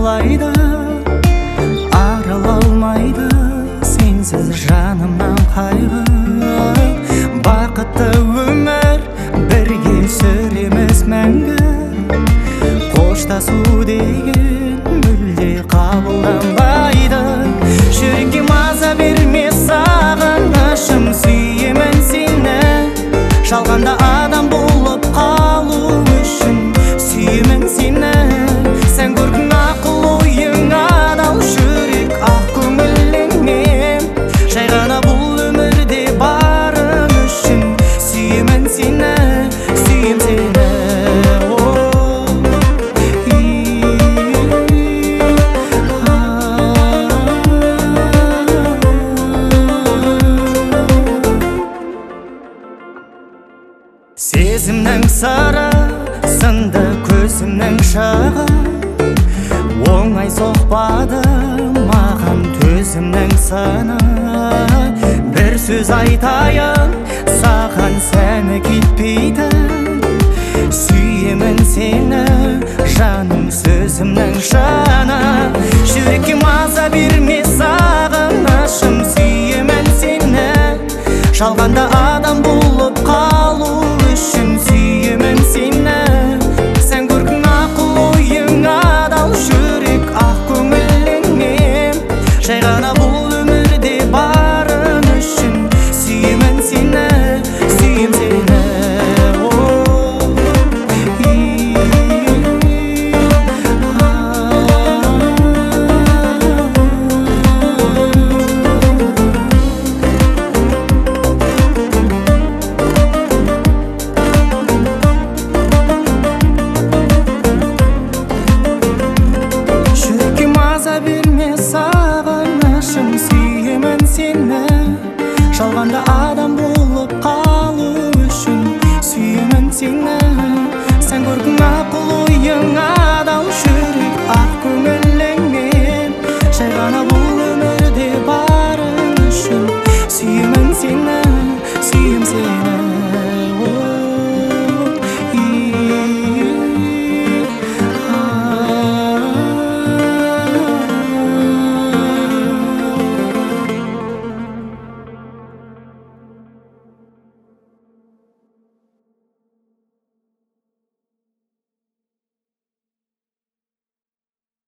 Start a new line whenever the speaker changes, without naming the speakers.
жылайды, арыла алмайды сенсіз жанымнан қайғы. Бақытты өмір бірге сүреміз мәңгі, қоштасу деген мүлде қабылданбайды. Жүрекке маза берме сағынышым, сүйемін сені. Жалғанда адам болып қалу үшін сүйемін сені. Сен көркің ақыл ойың адал, жүрек ақ көңіліңмен. Жай ғана бұл өмірде барым үшін сүйемін сені, сүйем сені. Сезімнің сары сынды көзімнің шағы, оңай соқпады маған төзімнің сыны. Бір сөз айтайын саған, сәні кетпейді. Сүйемін сені жаным, сөзімнің жаны. Жүрекке маза берме сағынышым, сүйемін сені. Жалғанда адам болып қалу үшін сүйемін сені. Сен көркің ақыл ойың адал, жүрек ақ көңіліңмен. Жай ғана бұл өмірде барым үшін сүйемін сені, сүйем сені. Берме сағынышым, сүйемін сені. Жалғанда адам бол